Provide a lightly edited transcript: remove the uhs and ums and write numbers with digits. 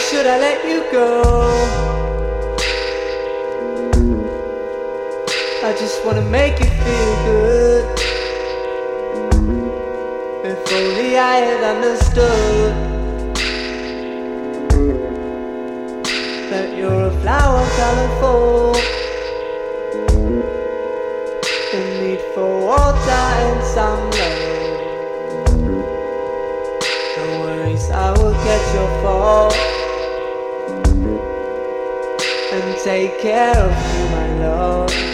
should I let you go? I just wanna make you feel good. If only I had understood that you're a flower colorful, in need for water and some love. No worries, I will catch your fall and take care of you, my love.